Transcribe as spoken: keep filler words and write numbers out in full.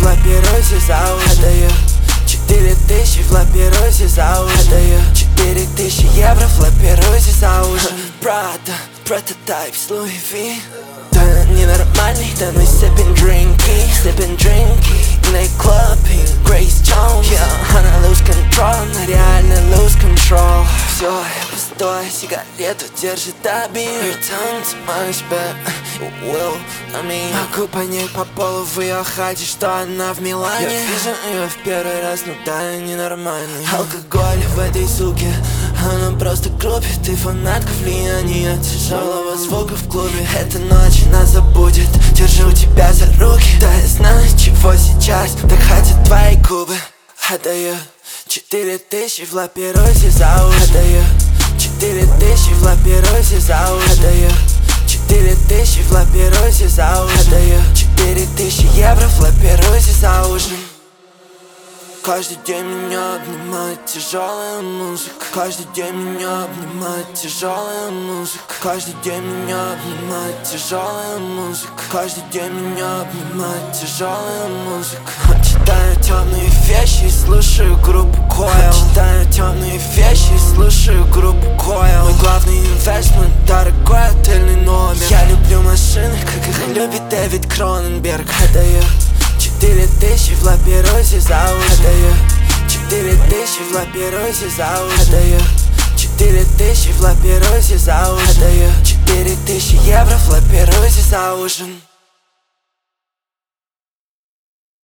лапируйся за ужин. Отдаю четыре тысячи в лапируйся за ужин. Отдаю четыре тысячи евро в лапируйся за ужин. Prada, прототип с Луи Ви. Да ненормальный, да мы sippin' drinky, sippin' drinky in a club, Grace Jones. Yeah, она lose control, она реально lose control. Все, я пустой, сигарету держит обид. Return to my bed, will, I mean. Могу понять по полу в ее хате, что она в Милане. Я вижу ее в первый раз, ну да, я ненормальный. Алкоголь в этой суке, она просто крупит. И фанатка влияния тяжелого звука в клубе. Эта ночь нас забудет, держу тебя за руки. Да я знаю, чего сейчас так хотят твои губы. Отдаю четыре тысячи в лапируйся за ужин. Отдаю четыре тысячи в лапируйся за ужин. Отдаю четыре тысячи в лапируйся за ужин. Отдаю четыре тысячи евро в лапируйся за ужин. Каждый день меня обнимает тяжелая музыка. Каждый день меня обнимает тяжелая музыка. Каждый день меня обнимает тяжелая музыка. Каждый день меня обнимает тяжелая музыка. Читаю темные вещи и слушаю группу Coil. Читаю темные вещи и слушаю группу Coil. Мой главный инвестмент — дорогой отельный номер. Я люблю машины, как их любит Дэвид Кроненберг. Отдаю четыре тысячи в лапируйся за ужин. Отдаю четыре тысячи в лапируйся за ужин. Отдаю четыре тысячи в лапируйся за ужин. Отдаю четыре тысячи евро в лапируйся за ужин.